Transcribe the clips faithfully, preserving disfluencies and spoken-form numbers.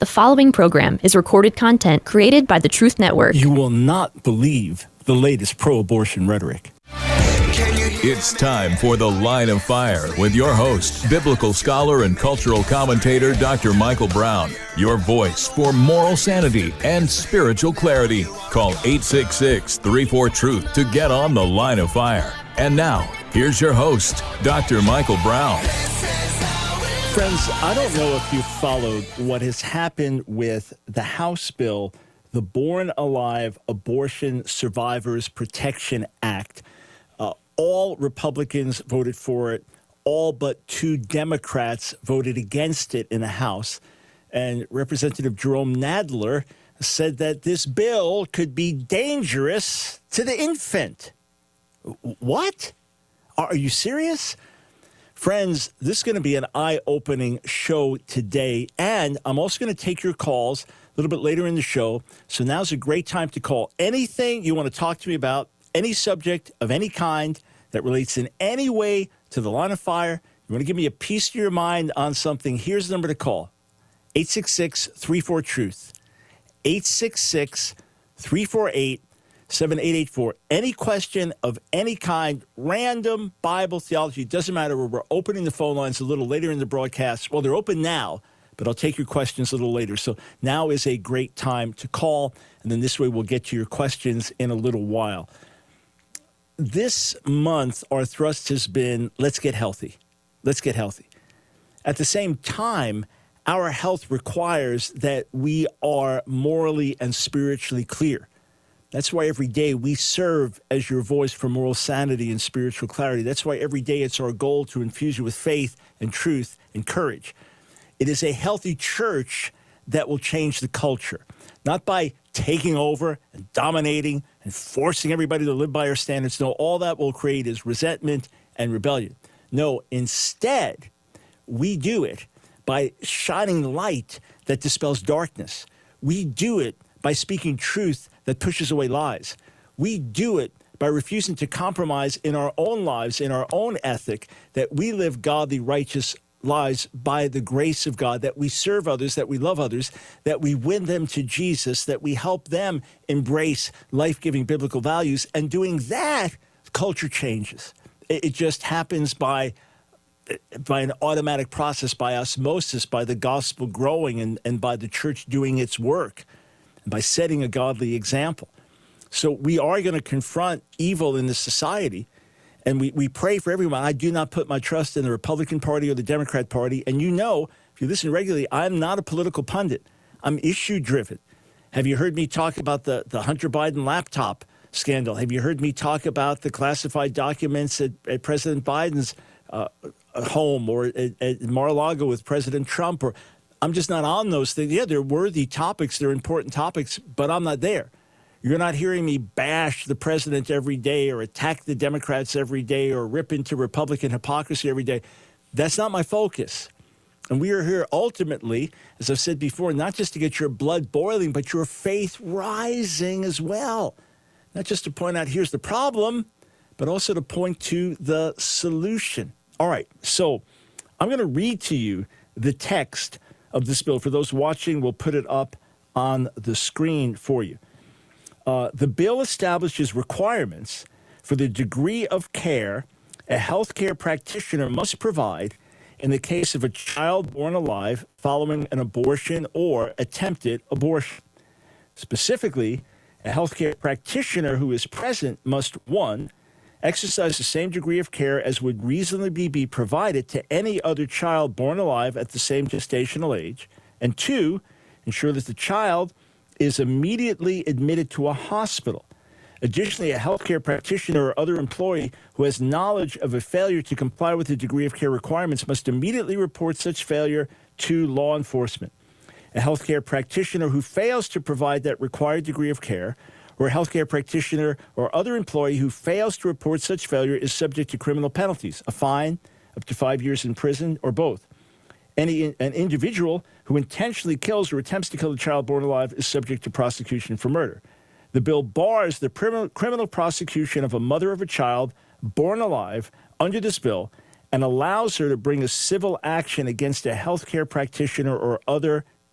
The following program is recorded content created by the Truth Network. You will not believe the latest pro-abortion rhetoric. It's time for The Line of Fire with your host, biblical scholar and cultural commentator, Doctor Michael Brown. Your voice for moral sanity and spiritual clarity. Call eight six six, three four, truth to get on The Line of Fire. And now, here's your host, Doctor Michael Brown. Friends, I don't know if you followed what has happened with the House bill, the Born Alive Abortion Survivors Protection Act. Uh, all Republicans voted for it. All but two Democrats voted against it in the House. And Representative Jerome Nadler said that this bill could be dangerous to the infant. What? Are you serious? Friends, this is going to be an eye-opening show today, and I'm also going to take your calls a little bit later in the show. So now's a great time to call anything you want to talk to me about, any subject of any kind that relates in any way to the Line of Fire. You want to give me a piece of your mind on something, here's the number to call, eight six six, three four, truth, eight six six, three four eight, seven eight eight four. Any question of any kind, random Bible theology, doesn't matter. We're opening the phone lines a little later in the broadcast. Well, they're open now, but I'll take your questions a little later. So now is a great time to call, and then this way we'll get to your questions in a little while. This month, our thrust has been, let's get healthy. Let's get healthy. At the same time, our health requires that we are morally and spiritually clear. That's why every day we serve as your voice for moral sanity and spiritual clarity. That's why every day it's our goal to infuse you with faith and truth and courage. It is a healthy church that will change the culture, not by taking over and dominating and forcing everybody to live by our standards. No, all that will create is resentment and rebellion. No, instead, we do it by shining light that dispels darkness. We do it by speaking truth that pushes away lies. We do it by refusing to compromise in our own lives, in our own ethic, that we live godly, righteous lives by the grace of God, that we serve others, that we love others, that we win them to Jesus, that we help them embrace life-giving biblical values. And doing that, culture changes. It just happens by, by an automatic process, by osmosis, by the gospel growing, and, and by the church doing its work, by setting a godly example. So we are going to confront evil in the society, and we, we pray for everyone. I do not put my trust in the Republican Party or the Democrat Party. And you know, if you listen regularly, I'm not a political pundit. I'm issue-driven. Have you heard me talk about the, the Hunter Biden laptop scandal? Have you heard me talk about the classified documents at, at President Biden's uh, home, or at, at Mar-a-Lago with President Trump? Or I'm just not on those things. Yeah, they're worthy topics. They're important topics, but I'm not there. You're not hearing me bash the president every day or attack the Democrats every day or rip into Republican hypocrisy every day. That's not my focus. And we are here ultimately, as I've said before, not just to get your blood boiling, but your faith rising as well. Not just to point out, here's the problem, but also to point to the solution. All right, so I'm going to read to you the text of this bill. For those watching, we'll put it up on the screen for you. Uh, the bill establishes requirements for the degree of care a healthcare practitioner must provide in the case of a child born alive following an abortion or attempted abortion. Specifically, a healthcare practitioner who is present must, one, exercise the same degree of care as would reasonably be provided to any other child born alive at the same gestational age, and two, ensure that the child is immediately admitted to a hospital. Additionally, a healthcare practitioner or other employee who has knowledge of a failure to comply with the degree of care requirements must immediately report such failure to law enforcement. A healthcare practitioner who fails to provide that required degree of care, or a healthcare practitioner or other employee who fails to report such failure, is subject to criminal penalties, a fine, up to five years in prison, or both. Any an individual who intentionally kills or attempts to kill a child born alive is subject to prosecution for murder. The bill bars the criminal, criminal prosecution of a mother of a child born alive under this bill and allows her to bring a civil action against a healthcare practitioner or other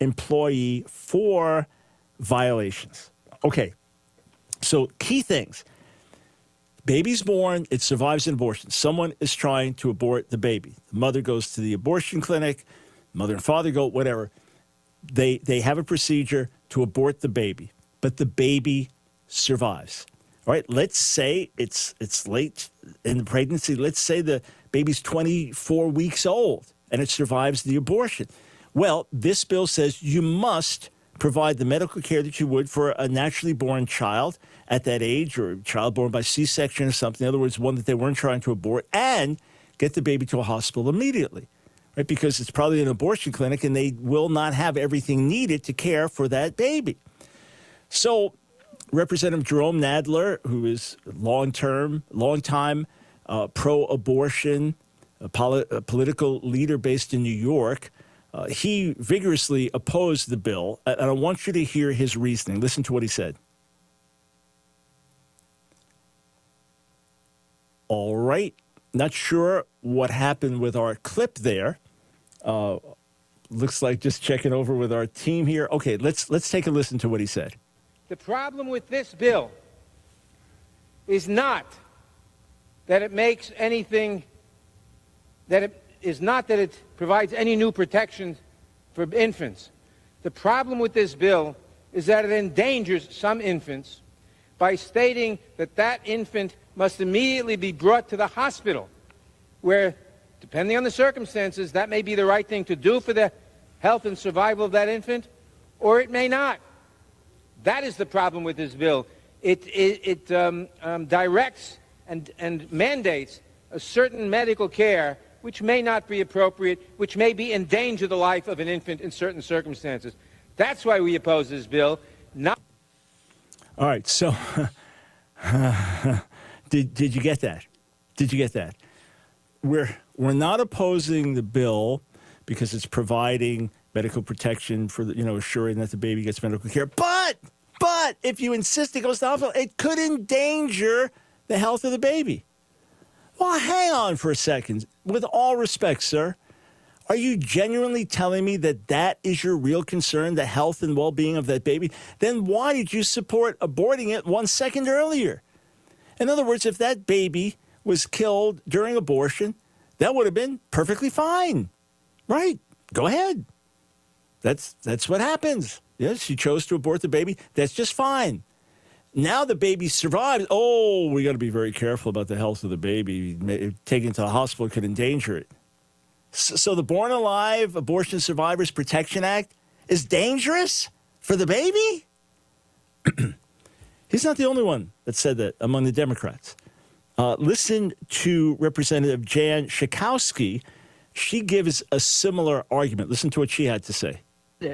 employee for violations. Okay, so key things. Baby's born, it survives an abortion. Someone is trying to abort the baby. The mother goes to the abortion clinic, mother and father go, whatever. They they have a procedure to abort the baby, but the baby survives. All right, let's say it's it's late in the pregnancy. Let's say the baby's twenty-four weeks old and it survives the abortion. Well, this bill says you must provide the medical care that you would for a naturally born child at that age, or a child born by C-section or something. In other words, one that they weren't trying to abort, and get the baby to a hospital immediately, right? Because it's probably an abortion clinic and they will not have everything needed to care for that baby. So Representative Jerome Nadler, who is long-term, long-time uh, pro-abortion, a, poli- a political leader based in New York, uh, he vigorously opposed the bill. And I want you to hear his reasoning. Listen to what he said. All right. Not sure what happened with our clip there. Uh, looks like just checking over with our team here. Okay, let's let's take a listen to what he said. The problem with this bill is not that it makes anything, that it is not that it provides any new protections for infants. The problem with this bill is that it endangers some infants by stating that that infant must immediately be brought to the hospital, where, depending on the circumstances, that may be the right thing to do for the health and survival of that infant, or it may not. That is the problem with this bill. It, it, it um, um, directs and, and mandates a certain medical care which may not be appropriate, which may be endanger the life of an infant in certain circumstances. That's why we oppose this bill. Not. All right, so did did you get that? Did you get that? We're we're not opposing the bill because it's providing medical protection for the, you know, assuring that the baby gets medical care. But but if you insist it goes to the hospital, it could endanger the health of the baby. Well, hang on for a second. With all respect, sir, are you genuinely telling me that that is your real concern, the health and well-being of that baby? Then why did you support aborting it one second earlier? In other words, if that baby was killed during abortion, that would have been perfectly fine, right? Go ahead. That's that's what happens. Yes, she chose to abort the baby. That's just fine. Now the baby survives. Oh, we got to be very careful about the health of the baby. Taking it to the hospital could endanger it. So, so the Born Alive Abortion Survivors Protection Act is dangerous for the baby? He's not the only one that said that among the Democrats. Uh, listen to Representative Jan Schakowsky. She gives a similar argument. Listen to what she had to say.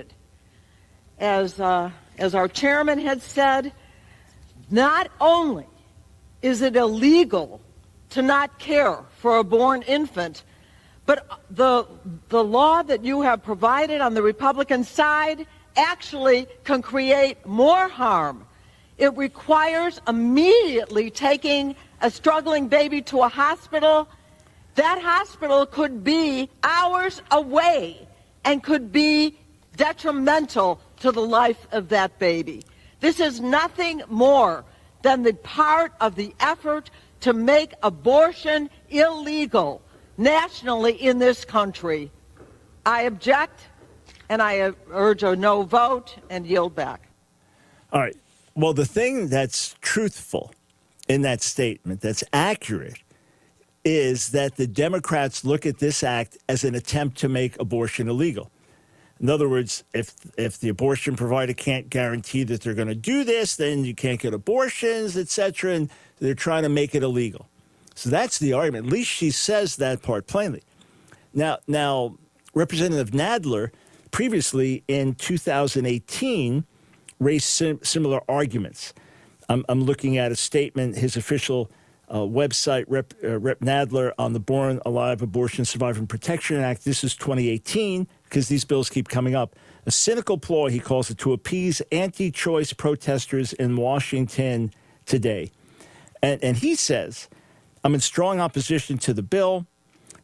As, uh, as our chairman had said, not only is it illegal to not care for a born infant, but the, the law that you have provided on the Republican side actually can create more harm. It requires immediately taking a struggling baby to a hospital. That hospital could be hours away and could be detrimental to the life of that baby. This is nothing more than the part of the effort to make abortion illegal nationally in this country. I object, and I urge a no vote and yield back. All right. Well, the thing that's truthful in that statement, that's accurate, is that the Democrats look at this act as an attempt to make abortion illegal. In other words, if if the abortion provider can't guarantee that they're going to do this, then you can't get abortions, et cetera, and they're trying to make it illegal. So that's the argument. At least she says that part plainly. Now, now, Representative Nadler previously in two thousand eighteen raised sim- similar arguments. I'm, I'm looking at a statement, his official uh, website, Rep, uh, Rep Nadler, on the Born Alive Abortion Survivor Protection Act. This is twenty eighteen, because these bills keep coming up. A cynical ploy, he calls it, to appease anti-choice protesters in Washington today. And, and he says, I'm in strong opposition to the bill.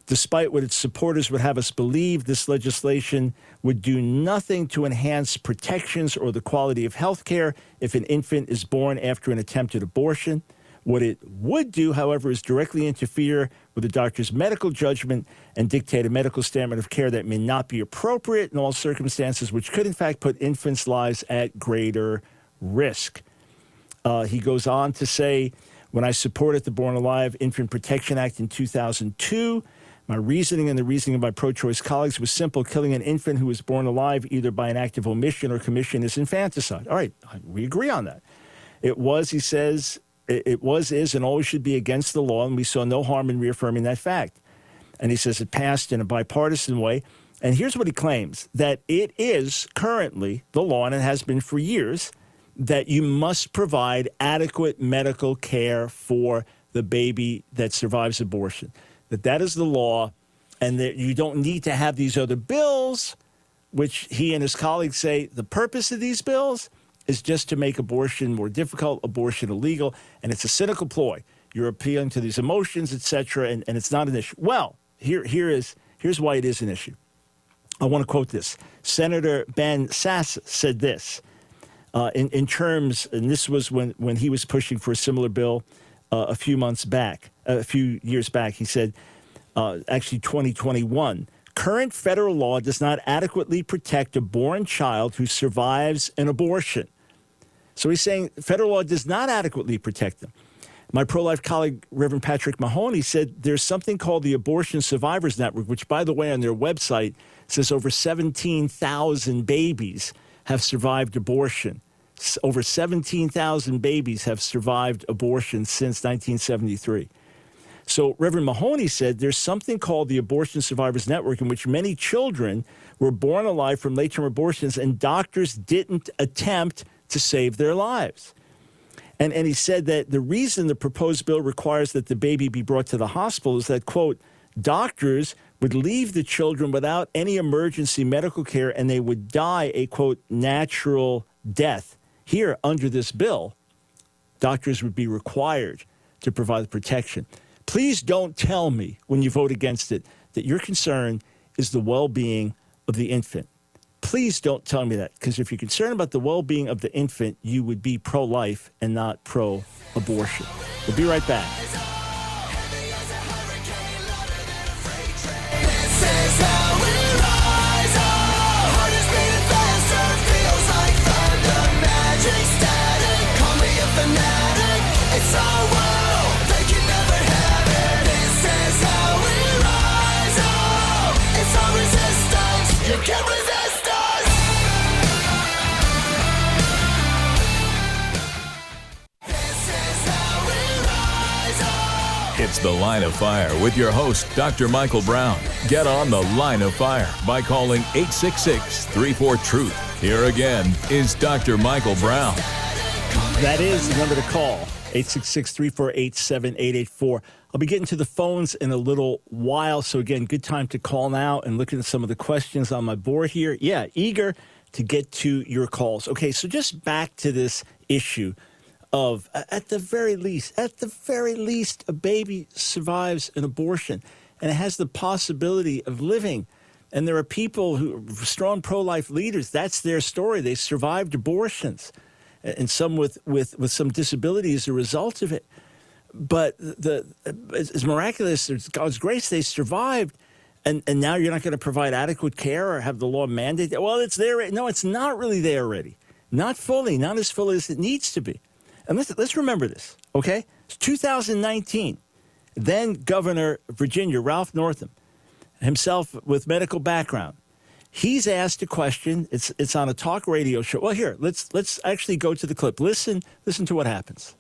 Despite what its supporters would have us believe, this legislation would do nothing to enhance protections or the quality of health care if an infant is born after an attempted abortion. What it would do, however, is directly interfere with the doctor's medical judgment and dictate a medical standard of care that may not be appropriate in all circumstances, which could, in fact, put infants' lives at greater risk. Uh, he goes on to say, when I supported the Born Alive Infant Protection Act in two thousand two, my reasoning and the reasoning of my pro-choice colleagues was simple. Killing an infant who was born alive either by an act of omission or commission is infanticide. All right, we agree on that. It was, he says, it was, is, and always should be against the law, and we saw no harm in reaffirming that fact. And he says it passed in a bipartisan way. And here's what he claims, that it is currently the law, and it has been for years, that you must provide adequate medical care for the baby that survives abortion. That that is the law, and that you don't need to have these other bills, which he and his colleagues say the purpose of these bills is just to make abortion more difficult, abortion illegal, and it's a cynical ploy. You're appealing to these emotions, et cetera, and, and it's not an issue. Well, here, here is, here's why it is an issue. I want to quote this. Senator Ben Sasse said this uh, in, in terms, and this was when, when he was pushing for a similar bill uh, a few months back, a few years back. He said, uh, actually twenty twenty-one, current federal law does not adequately protect a born child who survives an abortion. So he's saying federal law does not adequately protect them. My pro-life colleague, Reverend Patrick Mahoney, said there's something called the Abortion Survivors Network, which, by the way, on their website says over seventeen thousand babies have survived abortion. Over seventeen thousand babies have survived abortion since nineteen seventy-three. So Reverend Mahoney said there's something called the Abortion Survivors Network in which many children were born alive from late-term abortions and doctors didn't attempt to save their lives. And, and he said that the reason the proposed bill requires that the baby be brought to the hospital is that, quote, doctors would leave the children without any emergency medical care and they would die a, quote, natural death. Here, under this bill, doctors would be required to provide protection. Please don't tell me when you vote against it that your concern is the well-being of the infant. Please don't tell me that, because if you're concerned about the well-being of the infant, you would be pro-life and not pro-abortion. We'll be right back. It's The Line of Fire with your host, Doctor Michael Brown. Get on The Line of Fire by calling eight six six, three four, truth. Here again is Doctor Michael Brown. That is the number to call, eight six six, three four eight, seven eight eight four. I'll be getting to the phones in a little while, so again, good time to call now and look at some of the questions on my board here. Yeah, eager to get to your calls. Okay, so just back to this issue of, at the very least, at the very least, a baby survives an abortion and it has the possibility of living. And there are people who are strong pro-life leaders. That's their story. They survived abortions, and some with, with, with some disability as a result of it. But the it's miraculous. It's God's grace. They survived. And, and now you're not going to provide adequate care or have the law mandate that? Well, it's there. No, it's not really there already. Not fully, not as fully as it needs to be. And let's, let's remember this, okay? It's two thousand nineteen. Then Governor of Virginia, Ralph Northam, himself with medical background, he's asked a question. It's it's on a talk radio show. Well, here, let's let's actually go to the clip. Listen, listen to what happens.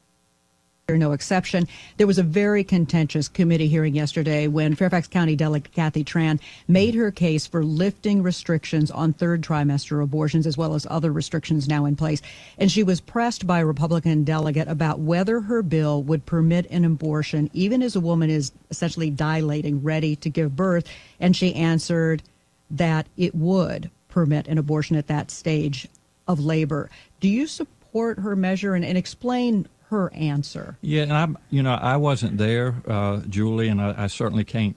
No exception. There was a very contentious committee hearing yesterday when Fairfax County Delegate Kathy Tran made her case for lifting restrictions on third trimester abortions, as well as other restrictions now in place. And she was pressed by a Republican delegate about whether her bill would permit an abortion, even as a woman is essentially dilating, ready to give birth. And she answered that it would permit an abortion at that stage of labor. Do you support her measure, and, and explain her answer? Yeah, and I'm, you know, I wasn't there, uh, Julie, and I, I certainly can't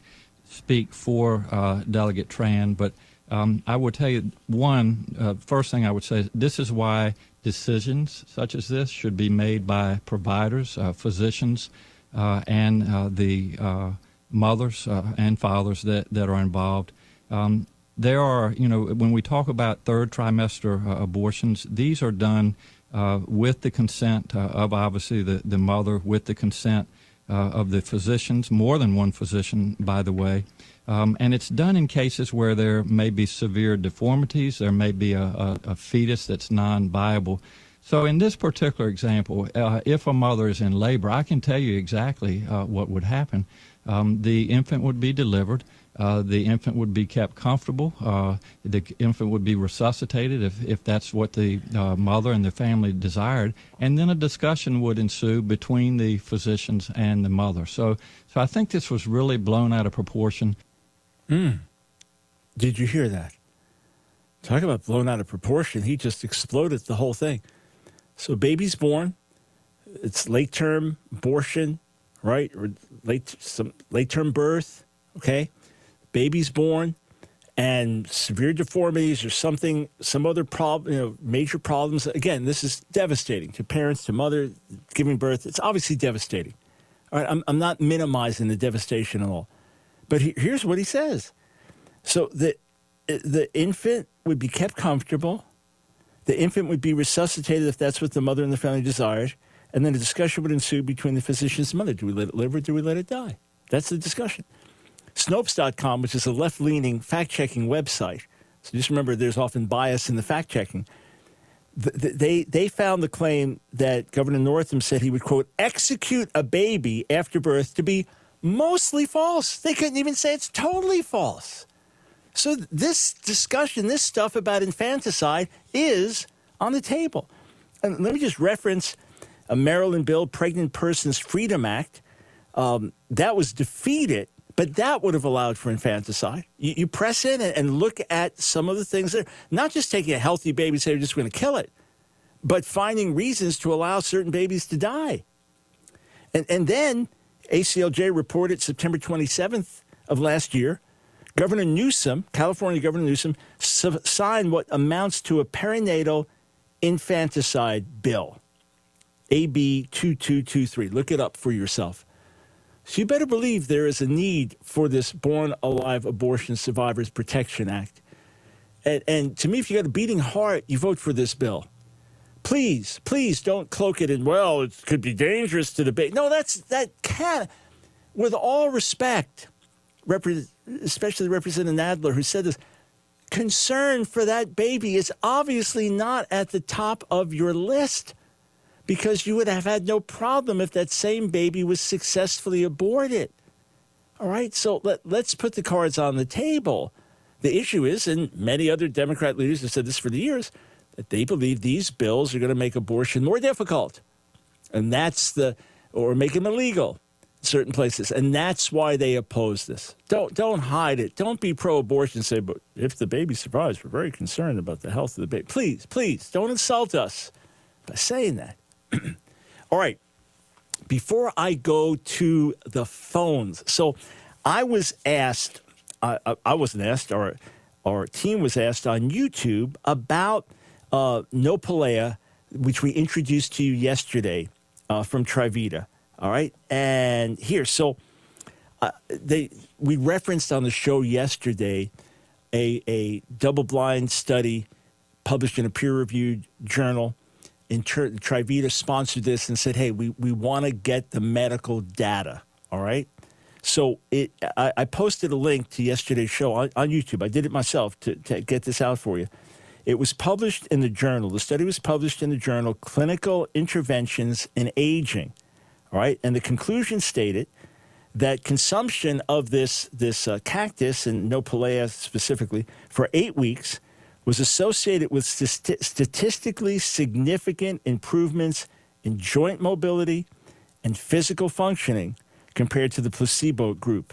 speak for uh, Delegate Tran, but um, I will tell you one, uh, first thing I would say, is this is why decisions such as this should be made by providers, uh, physicians, uh, and uh, the uh, mothers uh, and fathers that, that are involved. Um, there are, you know, when we talk about third trimester uh, abortions, these are done uh, with the consent uh, of obviously the, the mother, with the consent uh, of the physicians, more than one physician, by the way. Um, and it's done in cases where there may be severe deformities, there may be a, a, a fetus that's non-viable. So in this particular example, uh, if a mother is in labor, I can tell you exactly uh, what would happen. Um, the infant would be delivered. Uh, the infant would be kept comfortable. Uh, the infant would be resuscitated if, if that's what the uh, mother and the family desired. And then a discussion would ensue between the physicians and the mother. So, so I think this was really blown out of proportion. Mm. Did you hear that? Talk about blown out of proportion. He just exploded the whole thing. So baby's born. It's late-term abortion, right? Or late, some late-term birth, okay? Baby's born, and severe deformities or something, some other problem, you know, major problems. Again, this is devastating to parents, to mother giving birth. It's obviously devastating. All right, I'm, I'm not minimizing the devastation at all. But he, here's what he says. So the, the infant would be kept comfortable. The infant would be resuscitated if that's what the mother and the family desired. And then a discussion would ensue between the physician's mother. Do we let it live or do we let it die? That's the discussion. Snopes dot com, which is a left-leaning fact-checking website. So just remember, there's often bias in the fact-checking. They, they found the claim that Governor Northam said he would, quote, execute a baby after birth to be mostly false. They couldn't even say it's totally false. So this discussion, this stuff about infanticide is on the table. And let me just reference a Maryland bill, Pregnant Persons Freedom Act. Um, that was defeated, but that would have allowed for infanticide. You, you press in and, and look at some of the things that are not just taking a healthy baby and say you're just going to kill it, but finding reasons to allow certain babies to die. And, and then A C L J reported September twenty-seventh of last year, Governor Newsom, California Governor Newsom, su- signed what amounts to a perinatal infanticide bill, A B two two two three. Look it up for yourself. So you better believe there is a need for this Born Alive Abortion Survivors Protection Act. And, and to me, if you got a beating heart, you vote for this bill. Please, please don't cloak it in, well, it could be dangerous to the baby. No, that's, that can't, with all respect, repre- especially Representative Nadler, who said this, concern for that baby is obviously not at the top of your list, because you would have had no problem if that same baby was successfully aborted. All right, so let, let's put the cards on the table. The issue is, and many other Democrat leaders have said this for the years, that they believe these bills are going to make abortion more difficult. And that's the, or make them illegal in certain places. And that's why they oppose this. Don't, don't hide it. Don't be pro-abortion and say, but if the baby survives, we're very concerned about the health of the baby. Please, please, don't insult us by saying that. All right. Before I go to the phones, so I was asked, uh, I wasn't asked, our, our team was asked on YouTube about uh, Nopalea, which we introduced to you yesterday uh, from Trivita. All right. And here, so uh, they we referenced on the show yesterday a, a double-blind study published in a peer-reviewed journal. In ter- Trivita sponsored this and said, hey, we, we want to get the medical data, all right? So it, I, I posted a link to yesterday's show on, on YouTube. I did it myself to, to get this out for you. It was published in the journal. The study was published in the journal Clinical Interventions in Aging, all right? And the conclusion stated that consumption of this, this uh, cactus, and Nopalea specifically, for eight weeks was associated with st- statistically significant improvements in joint mobility and physical functioning compared to the placebo group.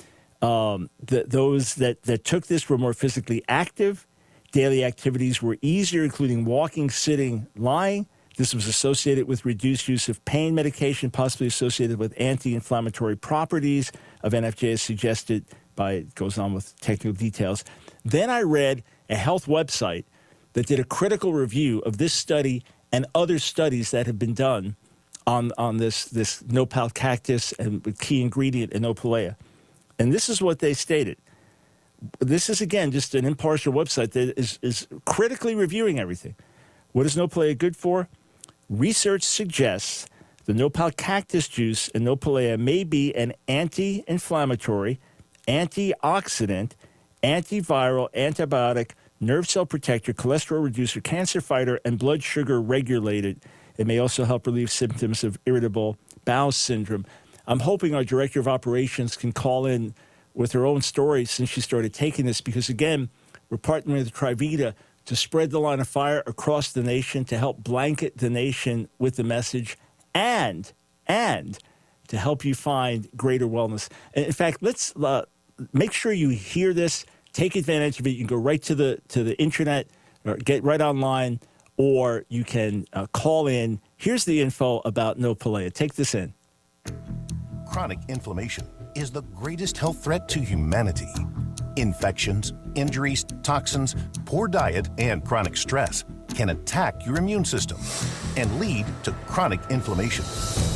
Um, the, those that, that took this were more physically active. Daily activities were easier, including walking, sitting, lying. This was associated with reduced use of pain medication, possibly associated with anti-inflammatory properties of N F J, as suggested by, it goes on with technical details. Then I read a health website that did a critical review of this study and other studies that have been done on, on this, this nopal cactus and the key ingredient in Nopalea. And this is what they stated. This is, again, just an impartial website that is, is critically reviewing everything. What is Nopalea good for? Research suggests the nopal cactus juice in Nopalea may be an anti-inflammatory, antioxidant, antiviral, antibiotic, nerve cell protector, cholesterol reducer, cancer fighter, and blood sugar regulated. It may also help relieve symptoms of irritable bowel syndrome. I'm hoping our director of operations can call in with her own story since she started taking this, because, again, we're partnering with Trivita to spread the line of fire across the nation, to help blanket the nation with the message, and, and to help you find greater wellness. And in fact, let's uh, make sure you hear this, take advantage of it. You can go right to the, to the internet, or get right online, or you can uh, call in. Here's the info about Nopalea. Take this in. Chronic inflammation is the greatest health threat to humanity. Infections, injuries, toxins, poor diet, and chronic stress can attack your immune system and lead to chronic inflammation.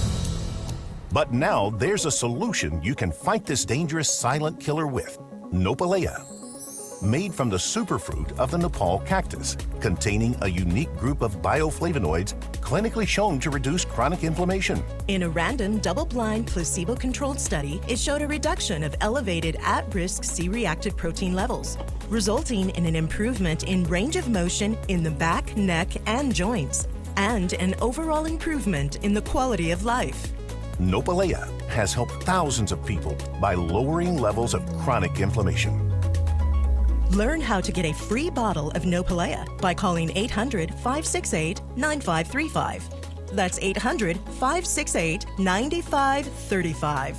But now there's a solution you can fight this dangerous silent killer with: Nopalea. Made from the superfruit of the Nopal cactus, containing a unique group of bioflavonoids clinically shown to reduce chronic inflammation. In a random, double-blind, placebo-controlled study, it showed a reduction of elevated at-risk C-reactive protein levels, resulting in an improvement in range of motion in the back, neck, and joints, and an overall improvement in the quality of life. Nopalea has helped thousands of people by lowering levels of chronic inflammation. Learn how to get a free bottle of Nopalea by calling eight hundred, five six eight, nine five three five. That's eight hundred, five six eight, nine five three five.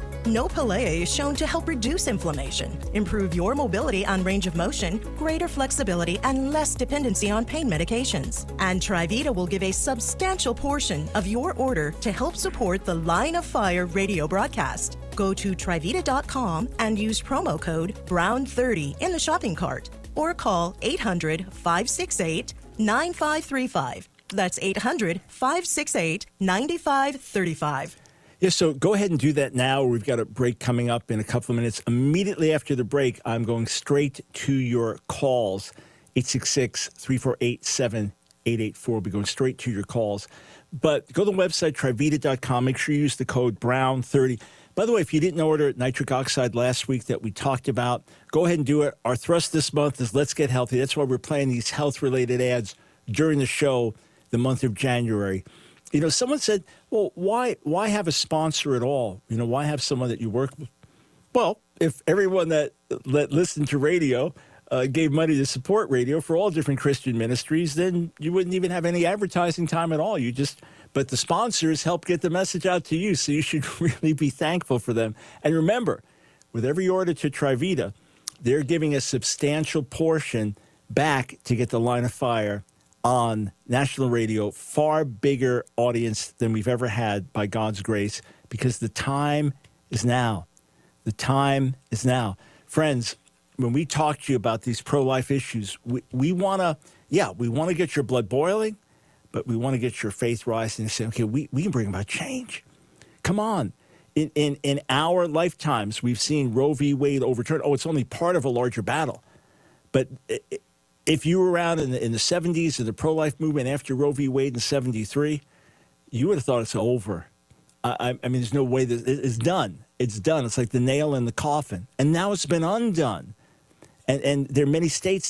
Nopalea is shown to help reduce inflammation, improve your mobility and range of motion, greater flexibility, and less dependency on pain medications. And Trivita will give a substantial portion of your order to help support the Line of Fire radio broadcast. Go to Trivita dot com and use promo code Brown thirty in the shopping cart, or call eight hundred, five six eight, nine five three five. That's eight hundred, five six eight, nine five three five. Yeah, so go ahead and do that now. We've got a break coming up in a couple of minutes. Immediately after the break, I'm going straight to your calls. eight six six, three four eight, seven eight eight four. We'll be going straight to your calls. But go to the website, Trivita dot com. Make sure you use the code Brown thirty. By the way, if you didn't order nitric oxide last week that we talked about, go ahead and do it. Our thrust this month is Let's Get Healthy. That's why we're playing these health-related ads during the show, the month of January. You know, someone said, well, why why have a sponsor at all? You know, why have someone that you work with? Well, if everyone that, that listened to radio uh, gave money to support radio for all different Christian ministries, then you wouldn't even have any advertising time at all. You just, but the sponsors help get the message out to you, so you should really be thankful for them. And remember, with every order to Trivita, they're giving a substantial portion back to get the Line of Fire on national radio, far bigger audience than we've ever had by God's grace, because the time is now. The time is now. Friends, when we talk to you about these pro-life issues, we, we want to, yeah, we want to get your blood boiling, but we want to get your faith rising and say, okay, we, we can bring about change. Come on. In, in, in our lifetimes, we've seen Roe v. Wade overturned. Oh, it's only part of a larger battle. But it, if you were around in the, in the seventies of the pro-life movement after Roe v. Wade in seventy-three, you would have thought it's over. I, I mean, there's no way that it's done. It's done. It's like the nail in the coffin. And now it's been undone. And, and there are many states